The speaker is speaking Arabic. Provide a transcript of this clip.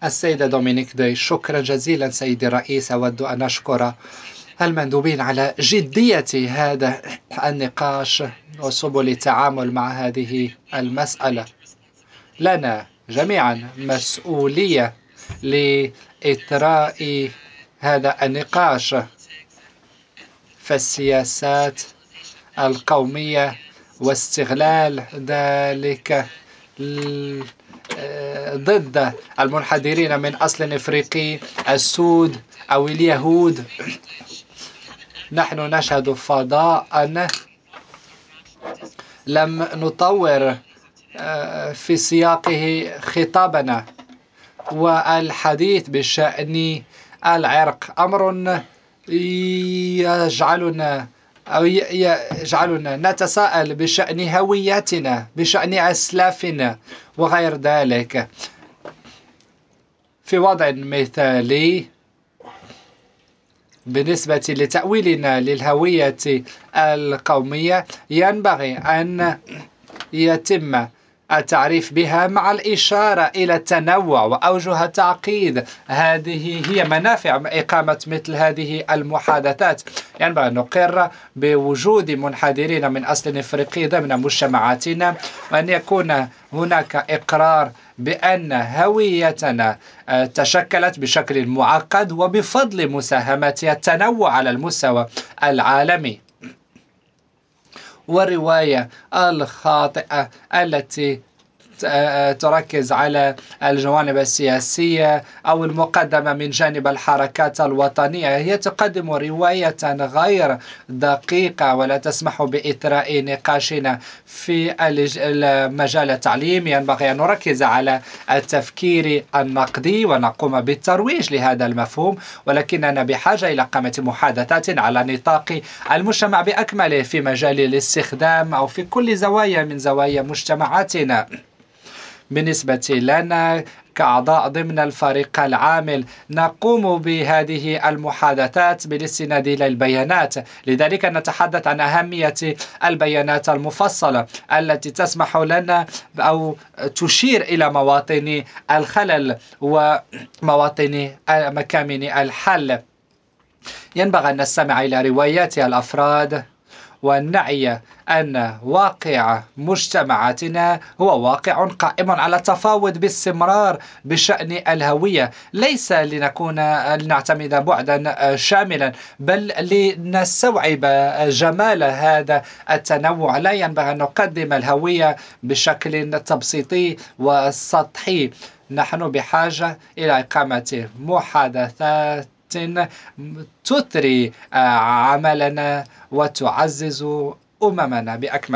السيدة دومينيك دي، شكرا جزيلا سيدي الرئيس. أود أن أشكر المندوبين على جدية هذا النقاش وسبل التعامل مع هذه المسألة. لنا جميعا مسؤولية لإثراء هذا النقاش، فالسياسات القومية واستغلال ذلك ضد المنحدرين من أصل إفريقي، السود أو اليهود. نحن نشهد فضاء لم نطور في سياقه خطابنا، والحديث بشأن العرق أمر يجعلنا نتساءل بشأن هويتنا، بشأن أسلافنا وغير ذلك. في وضع مثالي بالنسبة لتأويلنا للهوية القومية ينبغي أن يتم التعريف بها مع الإشارة إلى التنوع وأوجه التعقيد. هذه هي منافع إقامة مثل هذه المحادثات. ينبغي أن نقر بوجود منحدرين من أصل إفريقي ضمن مجتمعاتنا، وأن يكون هناك إقرار بأن هويتنا تشكلت بشكل معقد وبفضل مساهمتها التنوع على المستوى العالمي. والرواية الخاطئة التي تركز على الجوانب السياسية أو المقدمة من جانب الحركات الوطنية هي تقدم رواية غير دقيقة ولا تسمح بإثراء نقاشنا في المجال التعليمي. ينبغي أن نركز على التفكير النقدي ونقوم بالترويج لهذا المفهوم، ولكننا بحاجة إلى قامة محادثات على نطاق المجتمع بأكمله في مجال الاستخدام أو في كل زوايا من زوايا مجتمعاتنا. بالنسبة لنا كأعضاء ضمن الفريق العامل نقوم بهذه المحادثات بالاستناد إلى البيانات، لذلك نتحدث عن أهمية البيانات المفصلة التي تسمح لنا أو تشير إلى مواطن الخلل ومواطن مكامن الحل. ينبغي أن نستمع إلى روايات الأفراد ونعي أن واقع مجتمعاتنا هو واقع قائم على التفاوض باستمرار بشأن الهوية، ليس لنعتمد بعدا شاملا، بل لنستوعب جمال هذا التنوع. لا ينبغي أن نقدم الهوية بشكل تبسيطي وسطحي. نحن بحاجة إلى إقامة محادثات تثري عملنا وتعزز أممنا بأكمل